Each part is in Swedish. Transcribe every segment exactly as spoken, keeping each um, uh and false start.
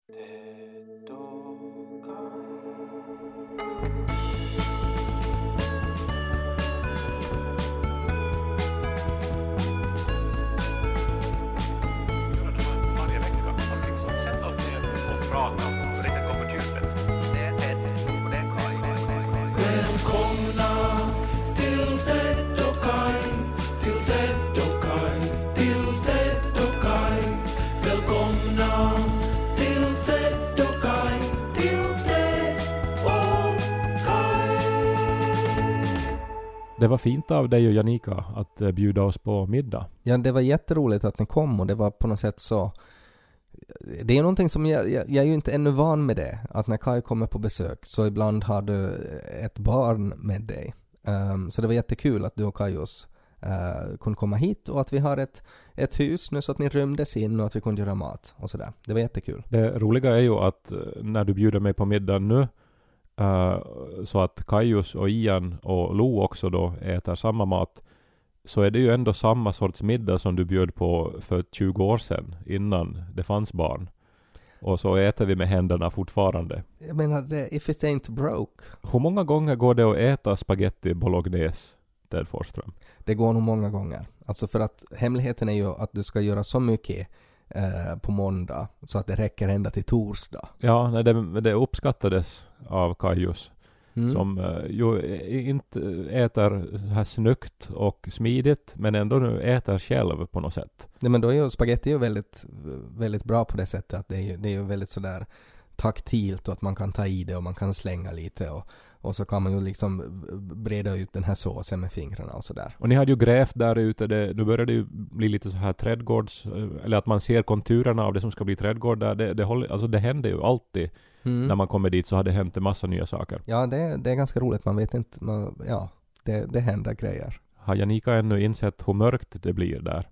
Det var fint av dig och Janika att uh, bjuda oss på middag. Ja, det var jätteroligt att ni kom och det var på något sätt så... Det är någonting som jag, jag, jag är ju inte ännu van med det. Att när Kai kommer på besök så ibland har du ett barn med dig. Um, så det var jättekul att du och Kajos uh, kunde komma hit och att vi har ett, ett hus nu så att ni rymdes in och att vi kunde göra mat och sådär. Det var jättekul. Det roliga är ju att när du bjuder mig på middag nu Uh, så att Kajus och Ian och Lo också då äter samma mat, så är det ju ändå samma sorts middag som du bjöd på för tjugo år sedan innan det fanns barn. Och så äter vi med händerna fortfarande. Jag menar, if it ain't broke. Hur många gånger går det att äta spaghetti bolognese, Ted Forsström? Det går nog många gånger. Alltså för att hemligheten är ju att du ska göra så mycket eh, på måndag så att det räcker ända till torsdag. Ja, nej, det, det uppskattades av Kajus. Mm. Som uh, ju inte äter så här snyggt och smidigt, men ändå nu äter själv på något sätt. Nej, men då är ju spaghetti ju väldigt, väldigt bra på det sättet att det är ju, det är ju väldigt sådär taktilt och att man kan ta i det och man kan slänga lite och, och så kan man ju liksom breda ut den här såsen med fingrarna och sådär. Och ni hade ju grävt där ute, det, nu börjar det ju bli lite så här trädgårds, eller att man ser konturerna av det som ska bli trädgård där. Det, det, håller, alltså det händer ju alltid. Mm. När man kommer dit så har det hänt en massa nya saker. Ja, det, det är ganska roligt. Man vet inte, man, ja, det, det händer grejer. Har Janika ännu insett hur mörkt det blir där?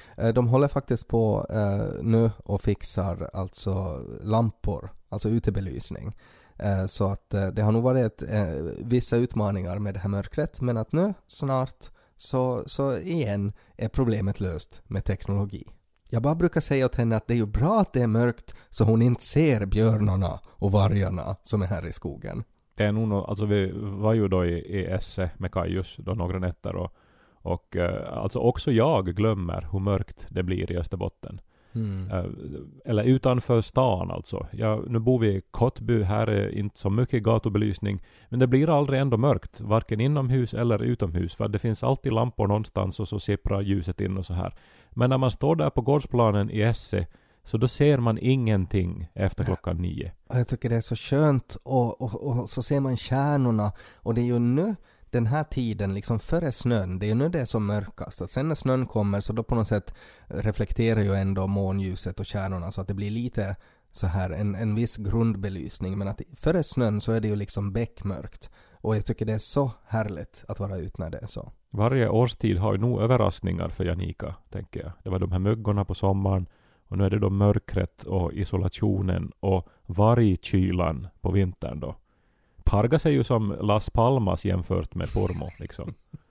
De håller faktiskt på eh, nu och fixar alltså lampor, alltså utebelysning. Eh, så att eh, det har nog varit ett, eh, vissa utmaningar med det här mörkret, men att nu snart så, så igen är problemet löst med teknologi. Jag bara brukar säga åt henne att det är ju bra att det är mörkt så hon inte ser björnarna och vargarna som är här i skogen. Det är nog, alltså vi var ju då i, i Esse med Kajus då några nätter och, och eh, alltså också jag glömmer hur mörkt det blir i Österbotten. Mm. Eh, eller utanför stan alltså. Ja, nu bor vi i Kottby, här är inte så mycket gatubelysning, men det blir aldrig ändå mörkt, varken inomhus eller utomhus, för det finns alltid lampor någonstans och så sipprar ljuset in och så här. Men när man står där på gårdsplanen i Esse så då ser man ingenting efter klockan nio. Jag tycker det är så skönt och, och, och så ser man stjärnorna och det är ju nu den här tiden liksom före snön, det är ju nu det är som mörkast. Att sen när snön kommer så då på något sätt reflekterar ju ändå månljuset och stjärnorna så att det blir lite så här en, en viss grundbelysning, men att före snön så är det ju liksom bäckmörkt. Och jag tycker det är så härligt att vara ute när det är så. Varje årstid har ju nog överraskningar för Janika, tänker jag. Det var de här myggorna på sommaren och nu är det då mörkret och isolationen och vargkylan på vintern då. Pargas är ju som Las Palmas jämfört med Pormo liksom.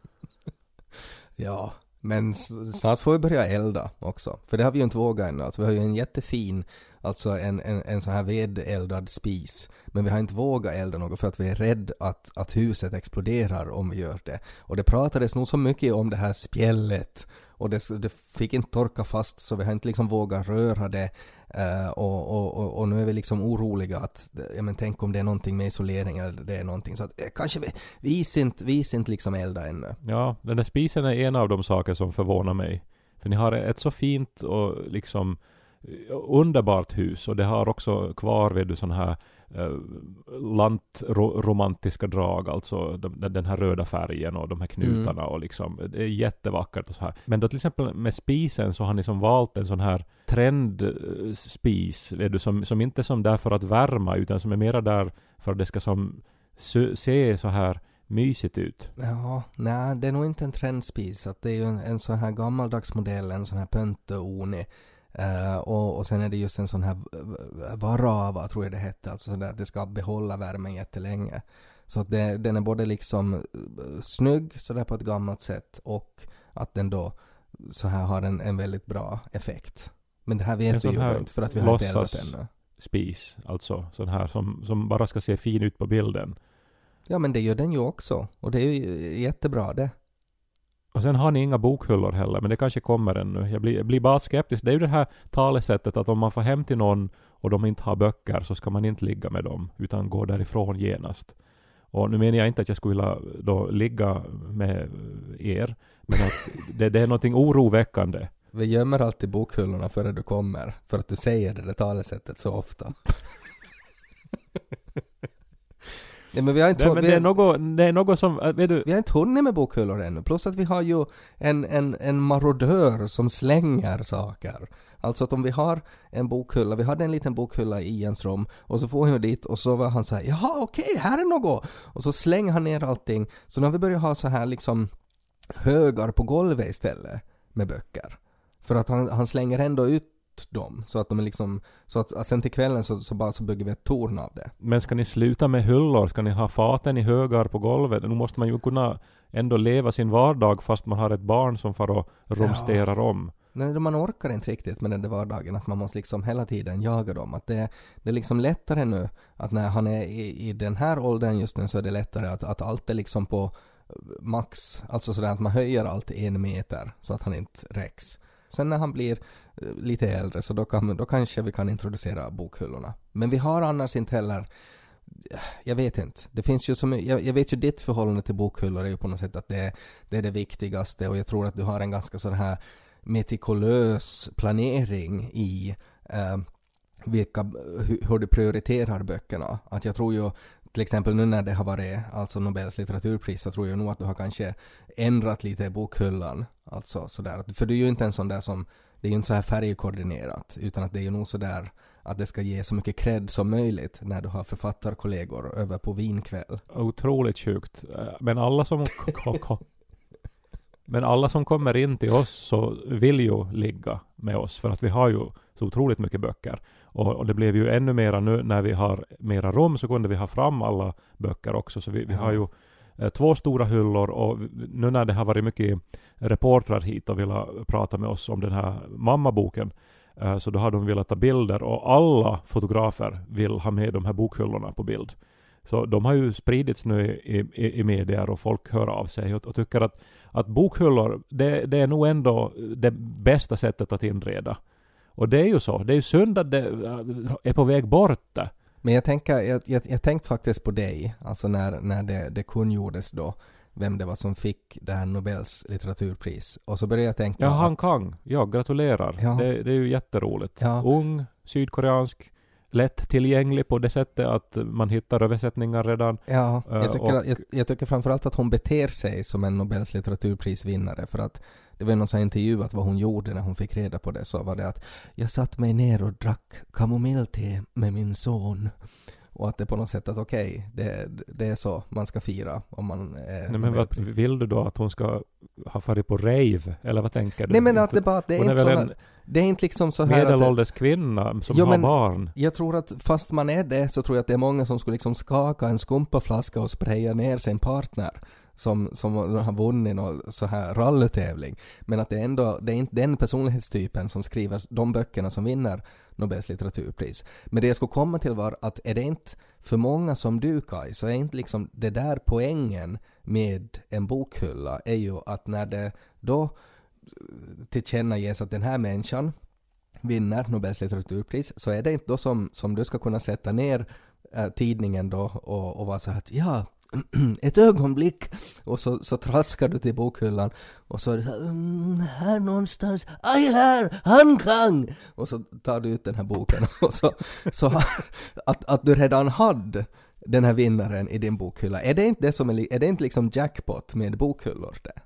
Ja, men snart får vi börja elda också. För det har vi ju inte vågat ännu. Alltså, vi har ju en jättefin, alltså en, en, en sån här vedeldad spis. Men vi har inte vågat elda något för att vi är rädda att, att huset exploderar om vi gör det. Och det pratades nog så mycket om det här spjället. Och det, det fick inte torka fast så vi har inte liksom vågat röra det. Uh, och, och, och, och nu är vi liksom oroliga att, ja men tänk om det är någonting med isolering eller det är någonting så att eh, kanske vi, vi is inte, vi is inte liksom elda ännu. Ja, den där spisen är en av de saker som förvånar mig. För ni har ett så fint och liksom underbart hus och det har också kvar vid du sån här eh, lantromantiska drag, alltså de, den här röda färgen och de här knutarna mm. och liksom, det är jättevackert och så här. Men då till exempel med spisen så har ni som valt en sån här trendspis vet du, som, som inte är som där för att värma utan som är mera där för att det ska som se så här mysigt ut. Ja, nej, det är nog inte en trendspis. Att det är ju en, en sån här gammaldags modell, en sån här Pönte-Oni. Uh, och, och sen är det just en sån här Varava tror jag det hette. Alltså så där att det ska behålla värmen jättelänge. Så att det, den är både liksom snygg så där på ett gammalt sätt och att den då så här har en, en väldigt bra effekt. Men det här vet vi ju inte för att vi har inte eldat ännu. spis. Alltså sån här som, som bara ska se fin ut på bilden. Ja, men det gör den ju också. Och det är ju jättebra det. Och sen har ni inga bokhyllor heller, men det kanske kommer ännu. Jag blir, jag blir bara skeptisk. Det är ju det här talesättet att om man får hem till någon och de inte har böcker så ska man inte ligga med dem, utan gå därifrån genast. Och nu menar jag inte att jag skulle vilja då ligga med er, men att det, det är någonting oroväckande. Vi gömmer alltid bokhyllorna före du kommer, för att du säger det där talesättet så ofta. Nej, men vi har inte, Nej, men vi, det, är något, det är något som... Vet du, vi har inte hunnit med bokhyllor ännu. Plus att vi har ju en, en, en marodör som slänger saker. Alltså att om vi har en bokhylla, vi hade en liten bokhylla i Jens rum och så får han dit och så var han så här: jaha okej, här är något. Och så slänger han ner allting. Så nu har vi börjat ha så här liksom högar på golvet istället med böcker. För att han, han slänger ändå ut dem så att de är liksom så att, att sen till kvällen så, så bara så bygger vi ett torn av det. men ska ni sluta med hyllor? Ska ni ha faten i högar på golvet? Nu måste man ju kunna ändå leva sin vardag fast man har ett barn som far och romsterar ja. om. Nej, man orkar inte riktigt med den där vardagen, att man måste liksom hela tiden jaga dem. Att det, det är liksom lättare nu att när han är i, i den här åldern just nu så är det lättare att, att allt är liksom på max, alltså sådär att man höjer allt en meter så att han inte räcks. Sen när han blir lite äldre så då, kan, då kanske vi kan introducera bokhyllorna. Men vi har annars inte heller, jag vet inte. Det finns ju som, jag, jag vet ju ditt förhållande till bokhyllor är ju på något sätt att det, det är det viktigaste, och jag tror att du har en ganska sån här metikulös planering i eh, vilka, hur, hur du prioriterar böckerna. Att jag tror ju till exempel nu när det har varit alltså Nobels litteraturpris, så tror jag nog att du har kanske ändrat lite i bokhyllan. Alltså sådär. För du är ju inte en sån där som, det är ju inte så här färgkoordinerat, utan att det är ju nog sådär att det ska ge så mycket cred som möjligt när du har författarkollegor över på vinkväll. Otroligt sjukt. Men alla som men alla som kommer in till oss så vill ju ligga med oss, för att vi har ju så otroligt mycket böcker. Och, och det blev ju ännu mera nu när vi har mera rum, så kunde vi ha fram alla böcker också. Så vi, vi har ju eh, två stora hyllor, och nu när det har varit mycket reportrar hit och vilja prata med oss om den här mammaboken, eh, så då har de velat ta bilder, och alla fotografer vill ha med de här bokhyllorna på bild. Så de har ju spridits nu i, i, i medier, och folk hör av sig och, och tycker att, att bokhyllor, det, det är nog ändå det bästa sättet att inreda. Och det är ju så. Det är ju synd att det är på väg bort. Men jag tänker, jag, jag, jag tänkte faktiskt på dig, alltså när, när det, det kungjordes då, vem det var som fick det här Nobels litteraturpris. Och så började jag tänka ja, att... Han Kang. Ja, gratulerar. Ja. Det, det är ju jätteroligt. Ja. Ung, sydkoreansk, lätt tillgänglig på det sättet att man hittar översättningar redan. Ja, jag tycker, och, att, jag, jag tycker framförallt att hon beter sig som en Nobels litteraturprisvinnare, för att det var någon sån intervju att vad hon gjorde när hon fick reda på det, så var det att jag satt mig ner och drack kamomillte med min son. Och att det på något sätt att okej, okay, det, det är så man ska fira om man är... Nej, men vad, vill du då att hon ska ha farit på rave? Eller vad tänker du? Nej, men att det bara, det är, är inte väl såna, det är inte liksom så här medelålders kvinna som jo, har barn. Jag tror att fast man är det, så tror jag att det är många som skulle liksom skaka en skumpaflaska och spraya ner sin partner som, som har vunnit någon så här rallytävling. Men att det är ändå, det är inte den personlighetstypen som skriver de böckerna som vinner Nobels litteraturpris. Men det jag skulle komma till var att är det inte för många som du, Kai, så är inte liksom det där poängen med en bokhylla är ju att när det då tillkännages att den här människan vinner Nobels litteraturpris, så är det inte då som, som du ska kunna sätta ner äh, tidningen då och, och vara så här att ja, ett ögonblick, och så, så traskar du till bokhyllan och så är det så här, mm, här någonstans, aj här, han kan, och så tar du ut den här boken och så, så att, att du redan hade den här vinnaren i din bokhylla. Är det inte det som är, är det inte liksom jackpot med bokhyllor det?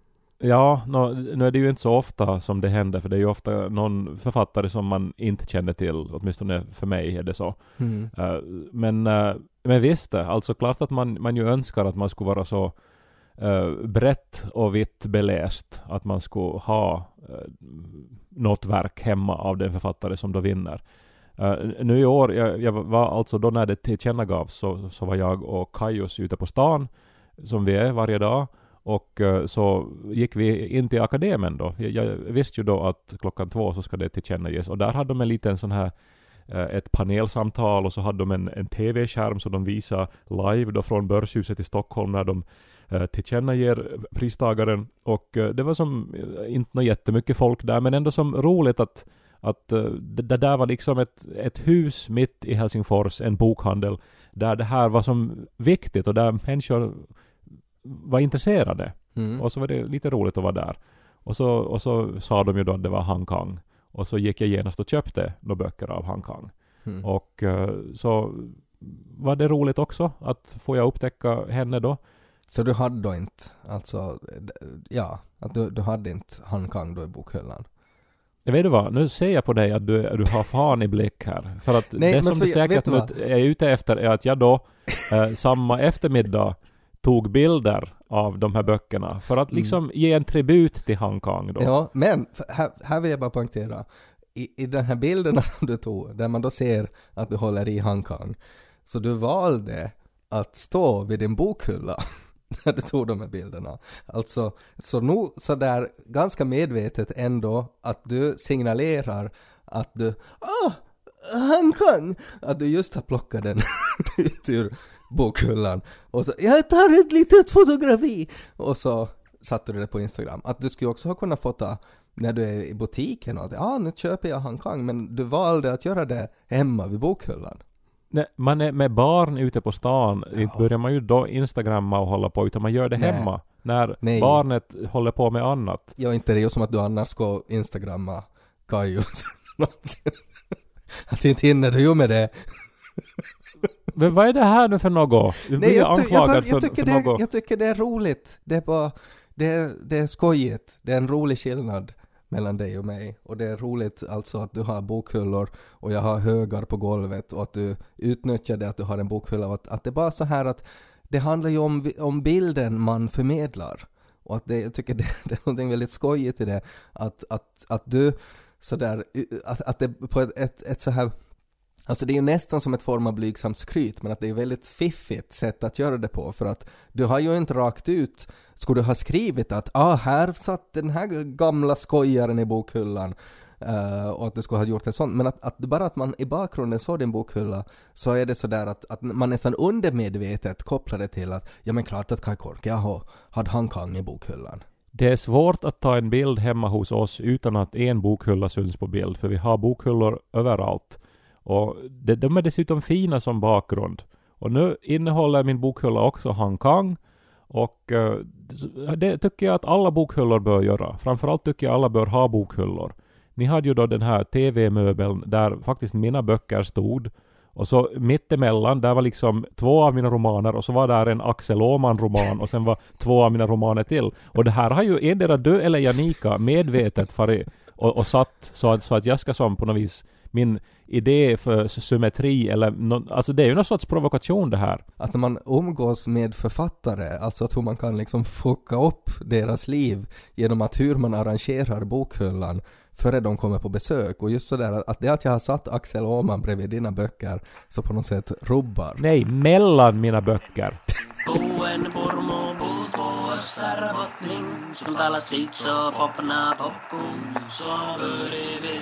Ja, no, nu är det ju inte så ofta som det händer, för det är ju ofta någon författare som man inte känner till, åtminstone för mig är det så. Mm. Uh, men, uh, men visst, alltså klart att man, man ju önskar att man skulle vara så uh, brett och vitt beläst, att man skulle ha uh, något verk hemma av den författare som då vinner. Uh, nu i år, jag, jag var alltså då när det tillkännagavs, så, så var jag och Kajus ute på stan, som vi är varje dag. Och så gick vi in till akademin då. Jag visste ju då att klockan två så ska det tillkännages. Och där hade de en liten sån här ett panelsamtal och så hade de en, en tv-skärm så de visade live då från Börshuset i Stockholm när de eh, tillkännager pristagaren. Och eh, det var som eh, inte något jättemycket folk där, men ändå som roligt att, att eh, det, det där var liksom ett, ett hus mitt i Helsingfors, en bokhandel, där det här var som viktigt och där människor var intresserade. Mm. Och så var det lite roligt att vara där. Och så, och så sa de ju då att det var Han Kang. Och så gick jag genast och köpte några böcker av Han Kang. Mm. Och uh, så var det roligt också att få jag upptäcka henne då. Så du hade då inte, alltså, ja, att du, du hade inte Han Kang då i bokhyllan? Jag vet du vad, nu ser jag på dig att du, du har fan i blick här. För att Nej, det som du säkert är ute efter är att jag då eh, samma eftermiddag tog bilder av de här böckerna för att liksom mm. ge en tribut till Han Kang då. Ja, men här, här vill jag bara poängtera. I, I den här bilderna som du tog, där man då ser att du håller i Han Kang, så du valde att stå vid din bokhylla när du tog de här bilderna. Alltså, så nog så där ganska medvetet ändå att du signalerar att du, ah, Han Kang, att du just har plockat den ut ur bokhyllan och så, jag tar ett litet fotografi och så satte du det på Instagram. Att du skulle också ha kunnat fota när du är i butiken och att, ja, nu köper jag Han Kang, men du valde att göra det hemma vid bokhyllan. Nej, man är med barn ute på stan, ja. Inte börjar man ju då Instagramma och hålla på, utan man gör det Nej. hemma när Nej. barnet håller på med annat. Ja, inte det är ju som att du annars ska Instagramma Kajus. Att inte hinner du ju med det. Men vad är det här nu för något? Du Nej, jag, ty- jag, bara, jag, för, tycker för det, något. jag tycker det är roligt. Det är bara, det är, det är skojigt. Det är en rolig skillnad mellan dig och mig. Och det är roligt alltså att du har bokhyllor och jag har högar på golvet och att du utnyttjar det att du har en bokhylla. Och att, att det är bara så här att det handlar ju om, om bilden man förmedlar. Och att det, jag tycker det, det är något väldigt skojigt i det. Att, att, att du sådär, att, att det på ett, ett, ett så här, alltså det är ju nästan som ett form av blygsamt skryt, men att det är väldigt fiffigt sätt att göra det på, för att du har ju inte rakt ut, skulle du ha skrivit att ah, här satt den här gamla skojaren i bokhyllan uh, och att du skulle ha gjort en sån, men att, att bara att man i bakgrunden såg din bokhylla, så är det sådär att, att man nästan undermedvetet kopplar det till att ja, men klart att Kaj Korke har hade Han Kang i bokhyllan. Det är svårt att ta en bild hemma hos oss utan att en bokhylla syns på bild, för vi har bokhyllor överallt. Och de, de är dessutom fina som bakgrund. Och nu innehåller min bokhylla också Han Kang. Och uh, det tycker jag att alla bokhyllor bör göra. Framförallt tycker jag alla bör ha bokhyllor. Ni hade ju då den här tv-möbeln där faktiskt mina böcker stod. Och så mittemellan, där var liksom två av mina romaner och så var där en Axel Åhman-roman och sen var två av mina romaner till. Och det här har ju endera du eller Janika medvetet farit och, och satt så att, så att jag ska som på något vis min idé för symmetri eller no, alltså det är ju någon sorts provokation det här. Att när man umgås med författare, alltså att hur man kan liksom fucka upp deras liv genom att hur man arrangerar bokhyllan före de kommer på besök, och just sådär att det att jag har satt Axel Åhman bredvid dina böcker så på något sätt rubbar. Nej, mellan mina böcker. Buen pormo puutuossa robotning, som talar sitt så popna popcorn, så bredvid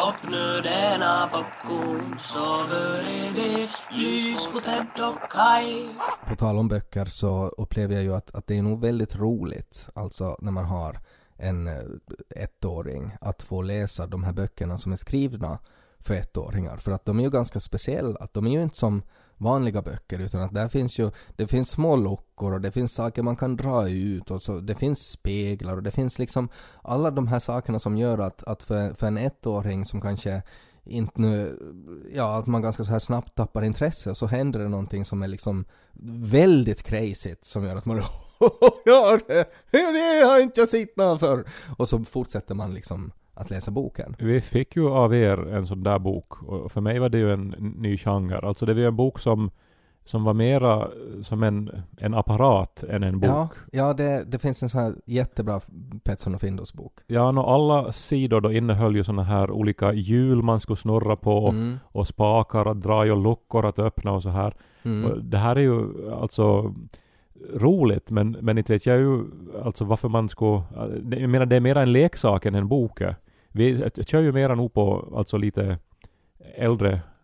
popnödena popcorn, så bredvid lys på Ted och Kaj. På tal om böcker så upplever jag ju att, att det är nog väldigt roligt, alltså när man har en ettåring, att få läsa de här böckerna som är skrivna för ettåringar, för att de är ju ganska speciella, att de är ju inte som vanliga böcker, utan att där finns ju, det finns små luckor och det finns saker man kan dra ut och så det finns speglar och det finns liksom alla de här sakerna som gör att, att för, för en ettåring som kanske inte nu, ja, att man ganska så här snabbt tappar intresse, så händer det någonting som är liksom väldigt crazyt som gör att man ja, det, det har inte jag sett någon för. Och så fortsätter man liksom att läsa boken. Vi fick ju av er en sån där bok, och för mig var det ju en ny genre. Alltså det var en bok som som var mera som en, en apparat än en bok. Ja, ja det, det finns en sån här jättebra Petson och Findus bok. Ja, och alla sidor då innehöll ju såna här olika hjul man skulle snurra på mm. och spakar att dra och luckor att öppna och så här. Mm. Och det här är ju alltså roligt, men, men inte vet jag ju alltså varför man ska, jag menar det är mer en leksak än en bok. Vi kör ju mera nog på alltså lite äldre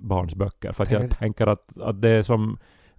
barns böcker. För att Tänk jag att- tänker att, att det är som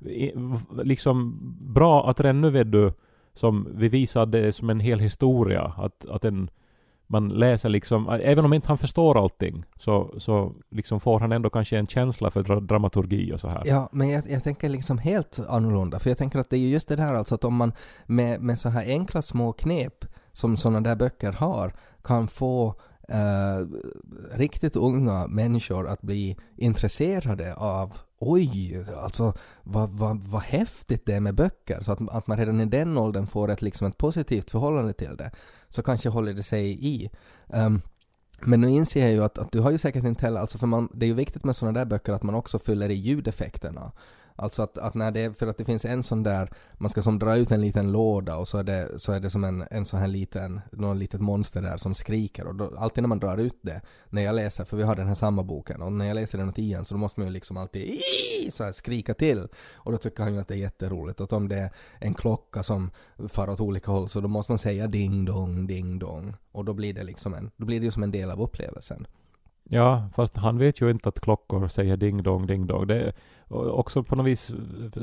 liksom bra att redan nu vet du som vi visar det är som en hel historia. Att, att en, man läser liksom, även om inte han förstår allting så, så liksom får han ändå kanske en känsla för dra- dramaturgi och så här. Ja, men jag, jag tänker liksom helt annorlunda. För jag tänker att det är ju just det där alltså att om man med, med så här enkla små knep som sådana där böcker har kan få eh, riktigt unga människor att bli intresserade av oj, alltså vad, vad, vad häftigt det är med böcker. Så att, att man redan i den åldern får ett, liksom ett positivt förhållande till det. Så kanske håller det sig i. Um, Men nu inser jag ju att, att du har ju säkert inte heller, alltså för man, det är ju viktigt med sådana där böcker att man också fyller i ljudeffekterna. Alltså att, att när det, för att det finns en sån där, man ska som dra ut en liten låda och så är det, så är det som en, en sån här liten, någon litet monster där som skriker och då, alltid när man drar ut det, när jag läser, för vi har den här samma boken och när jag läser den åt igen så då måste man ju liksom alltid så här skrika till och då tycker han ju att det är jätteroligt och om det är en klocka som far åt olika håll så då måste man säga ding dong, ding dong och då blir det liksom en, då blir det ju som en del av upplevelsen. Ja, fast han vet ju inte att klockor säger ding dong, ding dong. Det är också på något vis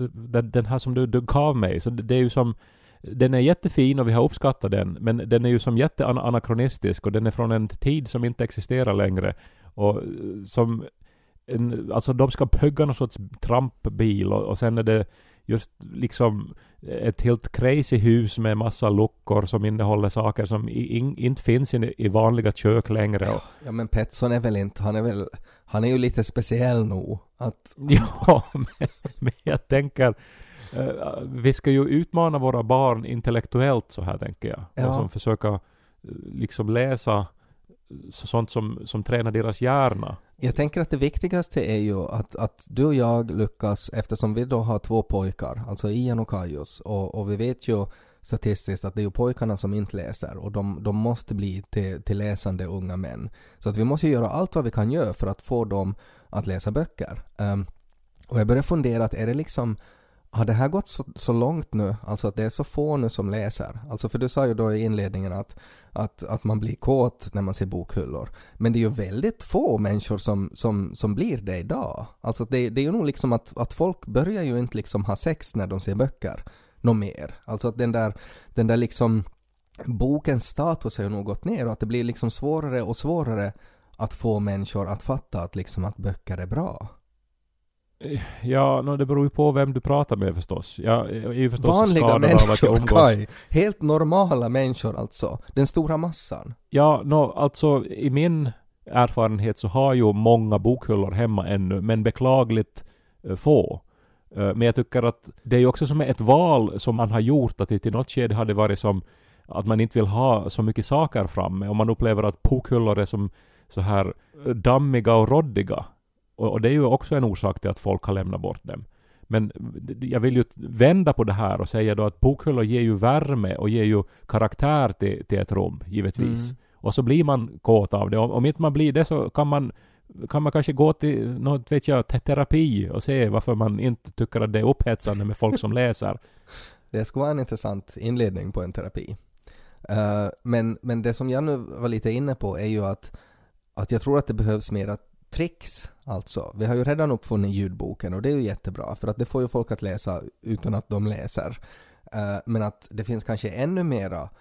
den här som du, du gav mig. Så det är ju som, den är jättefin och vi har uppskattat den. Men den är ju som jätteanakronistisk och den är från en tid som inte existerar längre. Och som, en, alltså de ska bygga någon sorts trampbil och, och sen är det just liksom ett helt crazy hus med massa luckor som innehåller saker som in, inte finns i, i vanliga kök längre. Och ja men Petson är väl inte, han är väl, han är ju lite speciell nog. Att... ja, men, men jag tänker uh, vi ska ju utmana våra barn intellektuellt så här tänker jag. Ja. Och som försöka uh, liksom läsa sånt som, som tränar deras hjärna. Jag tänker att det viktigaste är ju att, att du och jag lyckas, eftersom vi då har två pojkar, alltså Ian och Kaius, och, och vi vet ju statistiskt att det är ju pojkarna som inte läser och de, de måste bli till, till läsande unga män. Så att vi måste göra allt vad vi kan göra för att få dem att läsa böcker. Um, och jag börjar fundera att är det liksom, har det här gått så, så långt nu, alltså att det är så få nu som läser? Alltså för du sa ju då i inledningen att, att, att man blir kåt när man ser bokhyllor. Men det är ju väldigt få människor som, som, som blir det idag. Alltså det, det är ju nog liksom att, att folk börjar ju inte liksom ha sex när de ser böcker. Något mer. Alltså att den där, den där liksom bokens status har ju nog gått ner och att det blir liksom svårare och svårare att få människor att fatta att liksom att böcker är bra. Ja, no, det beror ju på vem du pratar med förstås. Jag är ju förstås vanliga skadad av att jag människor, umgås. Kai. Helt normala människor alltså. Den stora massan. Ja, no, alltså i min erfarenhet så har ju många bokhyllor hemma ännu, men beklagligt eh, få. Eh, men jag tycker att det är ju också som ett val som man har gjort, att det till något skede hade varit som att man inte vill ha så mycket saker framme. Och man upplever att bokhyllor är som så här dammiga och roddiga. Och, och det är ju också en orsak till att folk har lämnat bort dem. Men jag vill ju vända på det här och säga då att bokhyllor ger ju värme och ger ju karaktär till, till ett rum, givetvis. Mm. Och så blir man kåt av det. Om, om inte man blir det så kan man, kan man kanske gå till något, vet jag, terapi och se varför man inte tycker att det är upphetsande med folk som läser. Det skulle vara en intressant inledning på en terapi. Uh, men, men det som jag nu var lite inne på är ju att, att jag tror att det behövs mera tricks. Alltså, vi har ju redan uppfunnit ljudboken och det är ju jättebra för att det får ju folk att läsa utan att de läser. Uh, men att det finns kanske ännu mera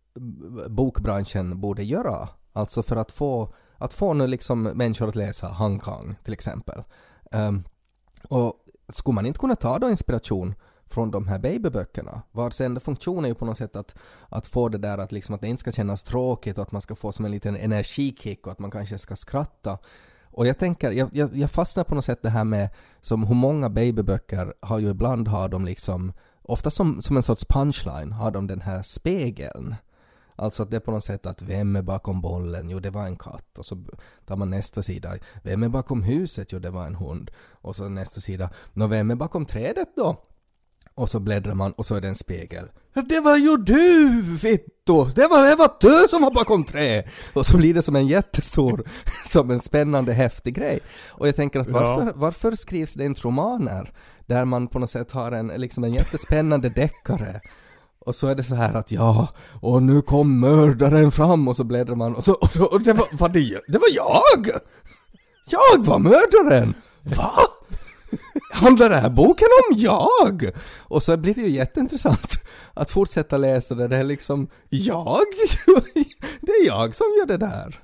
bokbranschen borde göra. Alltså för att få, att få nu liksom människor att läsa Han Kang till exempel. Um, och skulle man inte kunna ta då inspiration från de här babyböckerna? Vars enda funktion är ju på något sätt att, att få det där att, liksom, att det inte ska kännas tråkigt och att man ska få som en liten energikick och att man kanske ska skratta. Och jag tänker, jag, jag, jag fastnar på något sätt det här med som hur många babyböcker har ju ibland har de liksom, ofta som, som en sorts punchline har de den här spegeln. Alltså att det är på något sätt att vem är bakom bollen? Jo, det var en katt. Och så tar man nästa sida. Vem är bakom huset? Jo, det var en hund. Och så nästa sida. Nå, vem är bakom trädet då? Och så bläddrar man och så är det en spegel. Det var ju du, Vitto! Det var, det var du som var bakom trä! Och så blir det som en jättestor, som en spännande, häftig grej. Och jag tänker att varför, ja. varför skrivs det inte romaner där man på något sätt har en, liksom en jättespännande deckare? Och så är det så här att ja, och nu kom mördaren fram och så bläddrar man och så, och så och det var, var det, det var jag! Jag var mördaren! Va? Handlar den här boken om jag? Och så blir det ju jätteintressant att fortsätta läsa det. Det är liksom, jag? Det är jag som gör det där.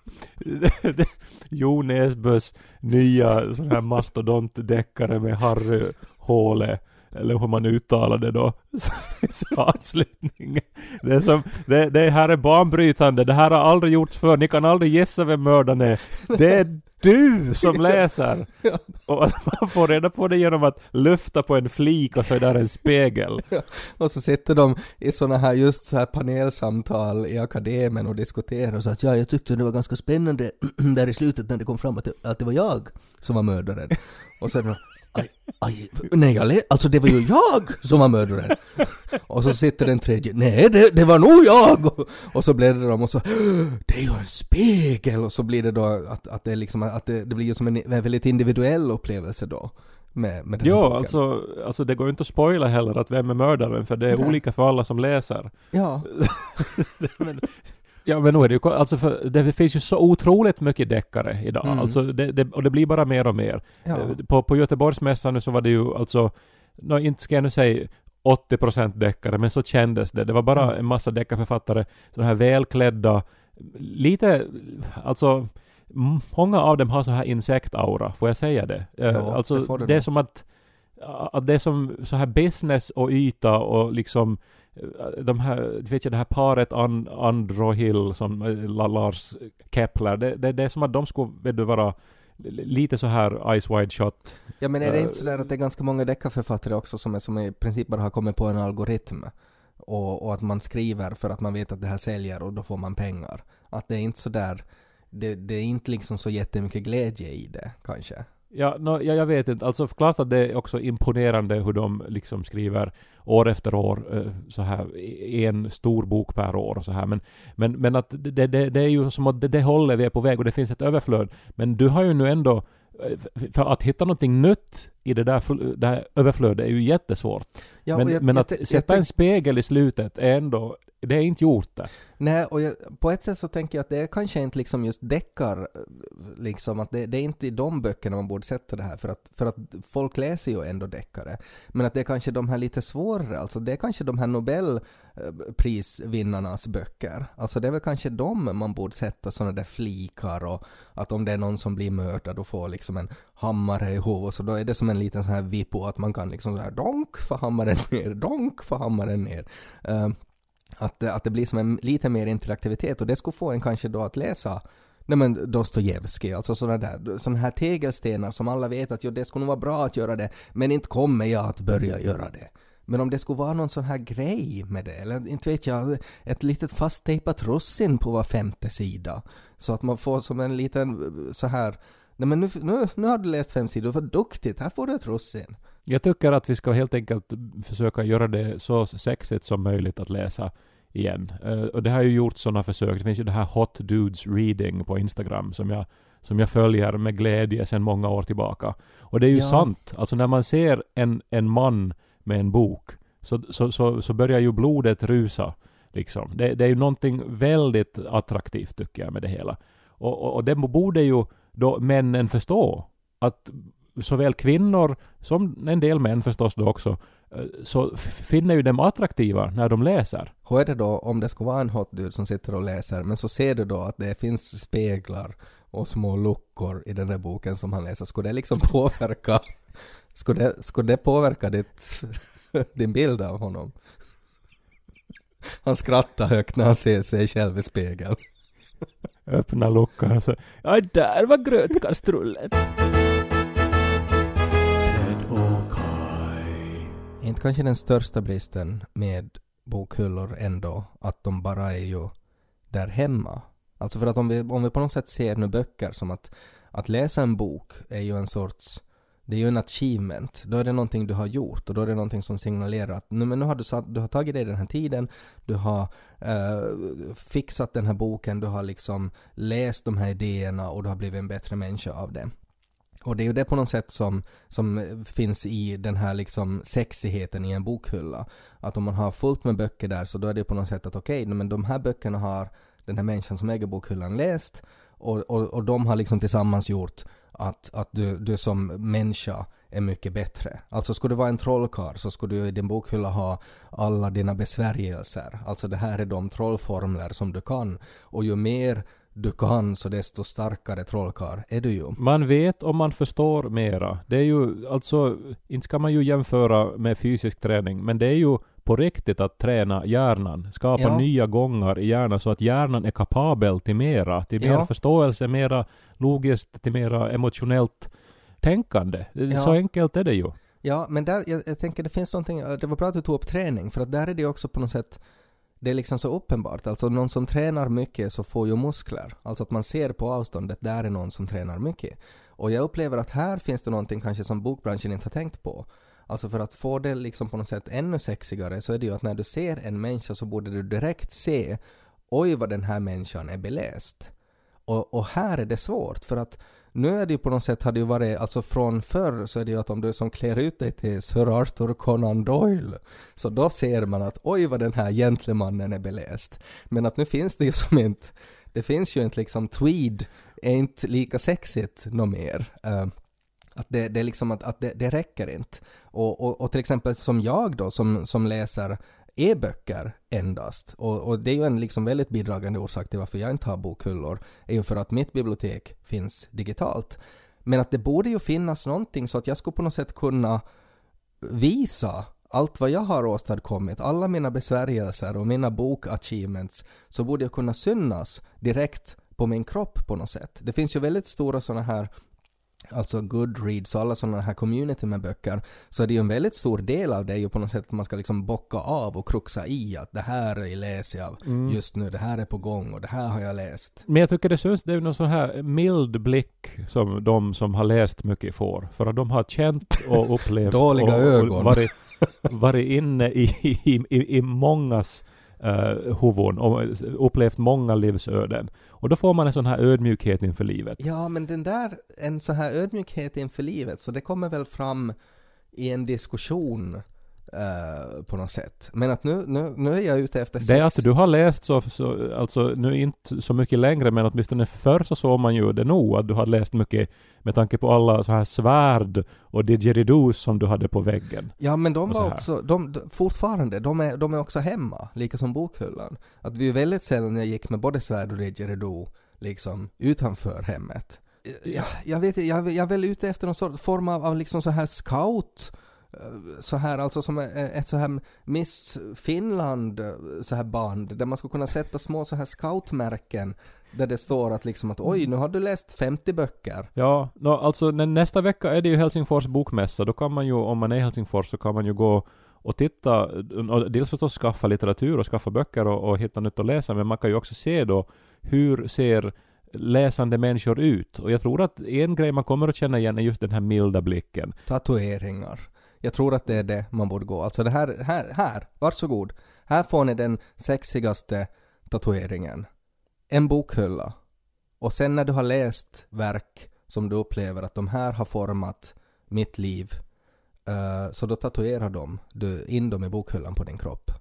Jo Nesbøs nya sån här mastodontdeckare med Harry Håle, eller hur man uttalar det då, så avslutning. Det är som, det, det här är banbrytande, det här har aldrig gjorts för, ni kan aldrig gissa vem mördaren är. Det är du som läser. Ja. Och man får reda på det genom att lyfta på en flik och så är där en spegel. Ja. Och så sitter de i såna här just så här panelsamtal i akademin och diskuterar och så att ja, jag tyckte det var ganska spännande där i slutet när det kom fram att det, att det var jag som var mördaren. Och sen aj, aj, nej, jag le- alltså det var ju jag som var mördaren. Och så sitter den tredje, nej det, det var nog jag. Och, och så blir det de och så, det är ju en spegel. Och så blir det då att, att det är liksom att det, det blir ju som en, en väldigt individuell upplevelse då. Med, med den ja, boken. alltså, alltså det går inte att spoila heller att vem är mördaren, för det är nej. olika för alla som läser. Ja. men, ja, men nu är det ju, alltså för det finns ju så otroligt mycket deckare idag. Mm. Alltså det, det, och det blir bara mer och mer. Ja. På, på Göteborgsmässan nu så var det ju alltså, no, inte ska jag nu säga åttio procent deckare, men så kändes det. Det var bara en massa deckarförfattare, sådana här välklädda, lite, alltså många av dem har så här insektaura, får jag säga det? Ja, alltså det, får det, det är som att, att det är som så här business och yta och liksom de här, vet jag, det här paret And, Andro Hill som Lars Kepler, det, det, det är som att de skulle vet du, vara lite så här Ice Wide Shot. Ja, men är det inte så där att det är ganska många deckarförfattare också som, är, som i princip bara har kommit på en algoritm och, och att man skriver för att man vet att det här säljer och då får man pengar. Att det är inte så där, det, det är inte liksom så jättemycket glädje i det kanske. Ja, no, ja, jag vet inte. Alltså klart att det är också imponerande hur de liksom skriver år efter år eh, så här en stor bok per år och så här. Men, men, men att det, det, det är ju som att det, det håller vi är på väg och det finns ett överflöd. Men du har ju nu ändå, för att hitta någonting nytt i det där, det här överflödet är ju jättesvårt. Ja, men jag, men att jag, sätta jag, en spegel i slutet är ändå, det är inte gjort det. Nej, och jag, på ett sätt så tänker jag att det är kanske inte liksom just deckar, liksom att det, det är inte i de böckerna man borde sätta det här, för att, för att folk läser ju ändå deckare. Men att det är kanske de här lite svårare, alltså det är kanske de här Nobelprisvinnarnas böcker. Alltså det är väl kanske de man borde sätta sådana där flikar, och att om det är någon som blir mördad och får liksom en hammare i huvudet, så då är det som en liten sån här vippo att man kan liksom så här donk för hammaren ner, donk för hammaren ner. Uh, Att, att det blir som en lite mer interaktivitet, och det skulle få en kanske då att läsa nej men Dostojevskij, alltså sådana där såna här tegelstenar som alla vet att jo, det skulle nog vara bra att göra det, men inte kommer jag att börja göra det. Men om det skulle vara någon sån här grej med det, eller inte vet jag, ett litet fasttejpat russin på var femte sida, så att man får som en liten så här, nej men nu, nu, nu har du läst fem sidor, för duktigt, här får du ett russin. Jag tycker att vi ska helt enkelt försöka göra det så sexigt som möjligt att läsa igen. Uh, och det har ju gjort sådana försök. Det finns ju det här Hot Dudes Reading på Instagram som jag, som jag följer med glädje sedan många år tillbaka. Och det är ju ja. sant. Alltså när man ser en, en man med en bok så, så, så, så börjar ju blodet rusa. Liksom. Det, det är ju någonting väldigt attraktivt tycker jag med det hela. Och, och, och det borde ju då männen förstå. Att såväl kvinnor som en del män förstås då också, så finner ju dem attraktiva när de läser. Hur är det då om det ska vara en hot dude som sitter och läser, men så ser du då att det finns speglar och små luckor i den där boken som han läser? Skulle det liksom påverka skulle det, skulle det påverka ditt, din bild av honom? Han skrattar högt när han ser sig själv i spegeln. Öppna luckan och så, ja där var grötkastrullen. Inte kanske den största bristen med bokhyllor ändå att de bara är ju där hemma. Alltså för att om vi, om vi på något sätt ser nu böcker som att, att läsa en bok är ju en sorts, det är ju en achievement. Då är det någonting du har gjort och då är det någonting som signalerar att nu, men nu har du, satt, du har tagit dig den här tiden, du har eh, fixat den här boken, du har liksom läst de här idéerna och du har blivit en bättre människa av det. Och det är ju det på något sätt som, som finns i den här liksom sexigheten i en bokhylla. Att om man har fullt med böcker där, så då är det på något sätt att okej, okay, men de här böckerna har den här människan som äger bokhyllan läst, Och, och, och de har liksom tillsammans gjort att, att du, du som människa är mycket bättre. Alltså skulle du vara en trollkarl så skulle du i din bokhylla ha alla dina besvärjelser. Alltså det här är de trollformler som du kan. Och ju mer du kan så desto starkare trollkarl är du ju. Man vet om man förstår mera. Det är ju, alltså, inte ska man ju jämföra med fysisk träning, men det är ju på riktigt att träna hjärnan. Skapa Ja. nya gångar i hjärnan så att hjärnan är kapabel till mera. Till mer Ja. förståelse, mera logiskt, till mera emotionellt tänkande. Ja. Så enkelt är det ju. Ja, men där, jag, jag tänker det finns någonting, det var bra att du tog upp träning, för att där är det också på något sätt, det är liksom så uppenbart. Alltså någon som tränar mycket så får ju muskler. Alltså att man ser på avståndet, där är någon som tränar mycket. Och jag upplever att här finns det någonting kanske som bokbranschen inte har tänkt på. Alltså för att få det liksom på något sätt ännu sexigare så är det ju att när du ser en människa så borde du direkt se, oj vad den här människan är beläst. Och, och här är det svårt, för att nu är det ju på något sätt, hade ju varit, alltså från förr så är det ju att om du som klär ut dig till Sir Arthur Conan Doyle, så då ser man att oj vad den här gentlemannen är beläst. Men att nu finns det ju som inte, det finns ju inte liksom, tweed är inte lika sexigt något mer. Uh, att det, det är liksom att, att det, det räcker inte. Och, och, och till exempel som jag då som, som läser e-böcker endast. Och, och det är ju en liksom väldigt bidragande orsak till varför jag inte har bokhyllor, är ju för att mitt bibliotek finns digitalt. Men att det borde ju finnas någonting så att jag skulle på något sätt kunna visa allt vad jag har åstadkommit, alla mina besvärjelser och mina bokachievements, så borde jag kunna synas direkt på min kropp på något sätt. Det finns ju väldigt stora sådana här, alltså Goodreads och alla sådana här community med böcker, så är det ju en väldigt stor del av det ju på något sätt att man ska liksom bocka av och kruxa i att det här läser jag mm. just nu, det här är på gång och det här har jag läst. Men jag tycker det syns, det är någon sån här mild blick som de som har läst mycket får, för att de har känt och upplevt dåliga och, ögon. och varit, varit inne i, i, i, i mångas Uh, huvuden och upplevt många livsöden. Och då får man en sån här ödmjukhet inför livet. Ja, men den där, en sån här ödmjukhet inför livet, så det kommer väl fram i en diskussion uh, på något sätt. Men att nu, nu, nu är jag ute efter sex. Det är att du har läst så, så, alltså nu inte så mycket längre, men åtminstone förr så såg man ju det nog att du har läst mycket med tanke på alla så här svärd och didgeridoo som du hade på väggen. Ja, men de var också, de, de, fortfarande, de är, de är också hemma, lika som bokhyllan. Att vi är väldigt sällan jag gick med både svärd och didgeridoo liksom utanför hemmet. Jag, jag vet jag, jag är väl ute efter någon sort, form av, av liksom så här scout, så här alltså som ett så här Miss Finland så här band där man ska kunna sätta små så här scoutmärken där det står att liksom att oj, nu har du läst femtio böcker. Ja, no, alltså nästa vecka är det ju Helsingfors bokmässa. Då kan man ju, om man är i Helsingfors så kan man ju gå och titta, och dels förstås skaffa litteratur och skaffa böcker och, och hitta nytt att läsa, men man kan ju också se då hur ser läsande människor ut. Och jag tror att en grej man kommer att känna igen är just den här milda blicken. Tatueringar. Jag tror att det är det man borde gå. Alltså det här, här, här, varsågod. Här får ni den sexigaste tatueringen. En bokhylla. Och sen när du har läst verk som du upplever att de här har format mitt liv, uh, så då tatuerar de du in dem i bokhyllan på din kropp.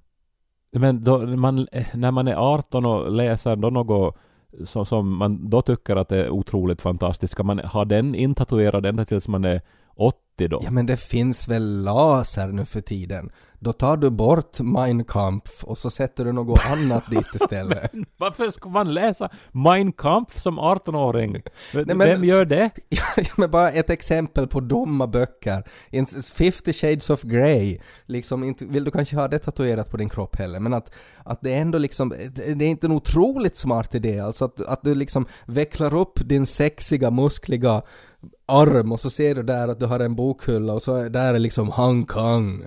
Men då, man, när man är arton och läser då något som, som man då tycker att det är otroligt fantastiskt, ska man ha den intatuerad ända tills man är åttio då? Ja, men det finns väl laser nu för tiden. Då tar du bort Mein Kampf och så sätter du något annat dit istället. Men varför ska man läsa Mein Kampf som arton-åring? Nej, men, vem gör det? Ja, men bara ett exempel på dumma böcker. fifty Shades of Grey. Liksom, inte, vill du kanske ha det tatuerat på din kropp heller. Men att, att det är ändå liksom, det är inte en otroligt smart idé. Alltså att, att du liksom vecklar upp din sexiga, muskliga arm och så ser du där att du har en bokhylla och så är, där är liksom Han Kang,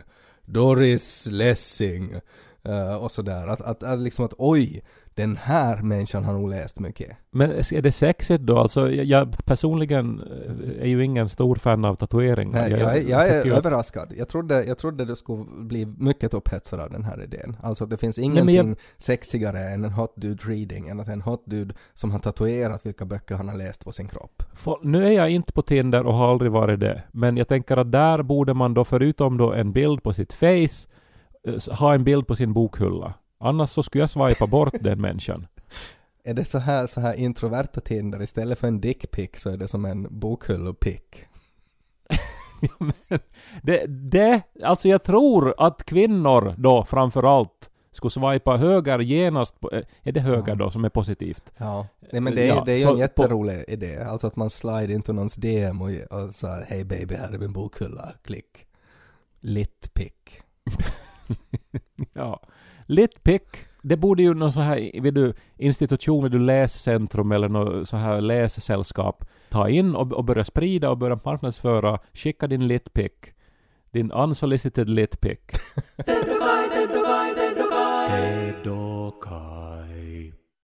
Doris Lessing uh, och sådär. Att, att, att liksom att oj, den här människan har nog läst mycket. Men är det sexigt då? Alltså jag, jag personligen är ju ingen stor fan av tatueringar. Nej, jag, jag, jag, jag är jag överraskad. Jag trodde, jag trodde du skulle bli mycket upphetsad av den här idén. Alltså det finns ingenting jag... sexigare än en hot dude reading, än att en hot dude som har tatuerat vilka böcker han har läst på sin kropp. För, nu är jag inte på Tinder och har aldrig varit det. Men jag tänker att där borde man då förutom då en bild på sitt face ha en bild på sin bokhylla. Annars så skulle jag swipa bort den människan. Är det så här, så här introverta Tinder? Istället för en dickpic så är det som en bokhyllopick. Ja, men det, det, alltså jag tror att kvinnor då framförallt skulle swipa höger genast på, är det höger Ja. då som är positivt? Ja, nej, men det är, Ja, det är ju så en jätterolig på... idé. Alltså att man slide into någons D M och, och så här, hej baby, här är min bokhylla, klick. Litpick. Ja, Litpick, det borde ju någon sån här vid du, institution, vid du läscentrum eller något så här lässällskap ta in och, och börja sprida och börja marknadsföra. Skicka din Litpick, din unsolicited Litpick. Ted och Guy, Ted och Guy,